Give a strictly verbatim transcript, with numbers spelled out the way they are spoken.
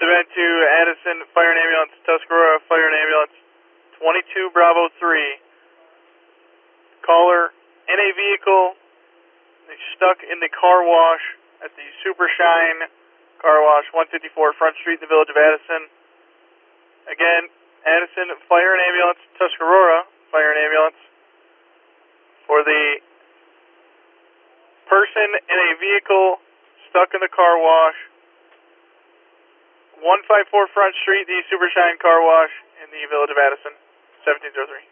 event to Addison Fire and Ambulance, Tuscarora Fire and Ambulance, twenty-two Bravo three. Caller in a vehicle, stuck in the car wash at the Super Shine Car Wash, one fifty-four Front Street in the village of Addison. Again, Addison Fire and Ambulance, Tuscarora Fire and Ambulance. For the person in a vehicle stuck in the car wash, one fifty-four Front Street, the Super Shine Car Wash in the village of Addison, seventeen oh three.